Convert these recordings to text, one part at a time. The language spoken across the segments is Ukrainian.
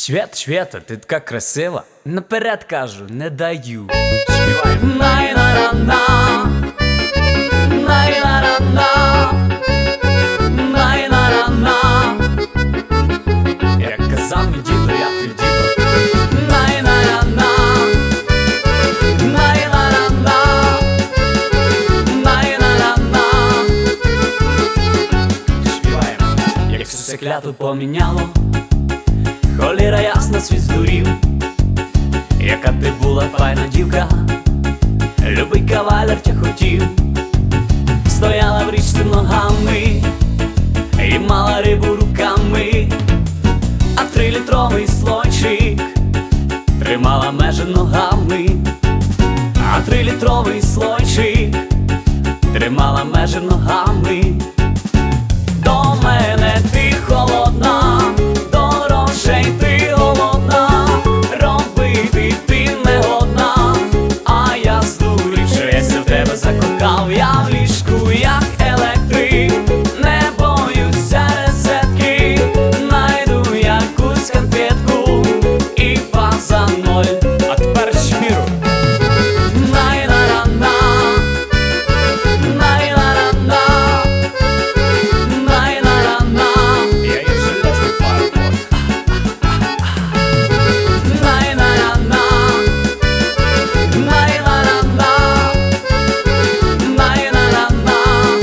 Света, ти така красива. Наперед кажу, не даю. Співай. Най-на-ра-на, най-на-ра-на, най-на-ра-на. Як казав мій дідо, я твій дідо. Най-на-ра-на, най-на-ра-на, най-на-ра-на. Співаємо. Як все кляту поміняло, холіра ясна, світ здурів. Яка ти була файна дівка, любий кавалер тя хотів. Стояла в річці ногами і мала рибу руками, а 3-літровий слойчик тримала межі ногами, а 3-літровий слойчик тримала межі ногами. До мене ти холодна, до грошей ти голодна, робити ти не годна, а я здурів, що я в тебе закохав. Я в ліжку як електрик, не боюся розетки, найду якусь конфетку і фаза ноль. А тепер шміру. Най-на-ра-на, най-на-ра-на, най-на-ра-на. Я є железний пароход. Най-на-ра-на, най-на-ра-на, най-на-ра-на.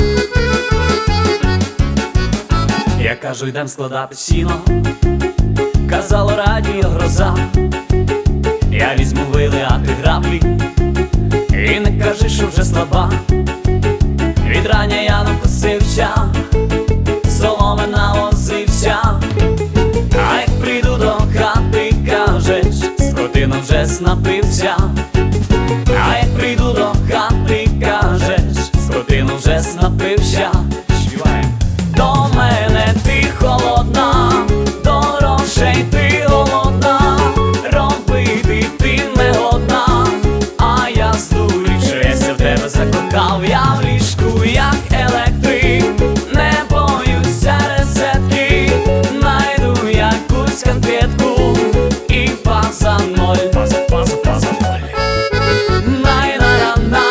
Я кажу, йдем складати сіно, казало радіо гроза. Я візьму вили, а ти граблі, і не кажи, що вже слаба. Від рання я накосився, соломи навозився, а як прийду до хати, кажеш, скотина вже снапився. А як прийду до хати, кажеш, скотина вже снапився. Співаємо. До мене ти холодна, до грошей ти голодна, робити ти не годна, а я здурів, що я в тебе закохав. Я в ліжку як електрик, не боюся розетки, найду якусь конфетку і фаза ноль. Фаза ноль. Най-на-ра-на,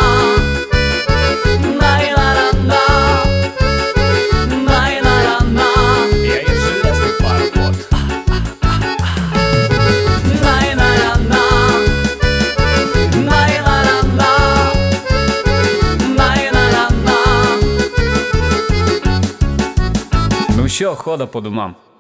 най-на-ра-на, най-на-ра-на. Я є железний пароход. Най-на-ра-на, най-на-ра-на, най-на-ра-на. Ну що, хода по домам.